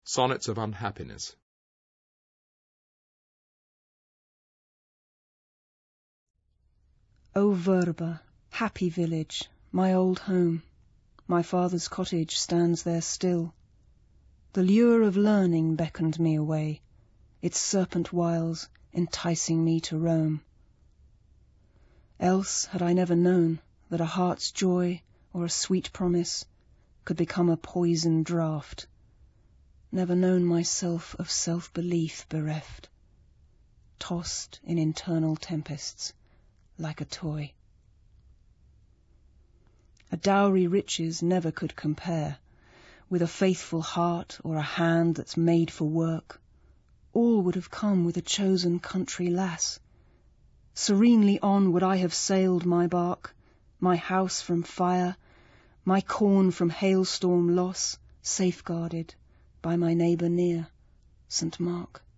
Sonnets of Unhappiness. O Verba, happy village, my old home, my father's cottage stands there still. The lure of learning beckoned me away, its serpent wiles enticing me to roam. Else had I never known that a heart's joy or a sweet promise could become a poison draught, never known myself of self-belief bereft, tossed in internal tempests like a toy. A dowry riches never could compare with a faithful heart or a hand that's made for work. All would have come with a chosen country lass. Serenely on would I have sailed my bark, my house from fire, my corn from hailstorm loss, safeguarded by my neighbour near, St. Mark.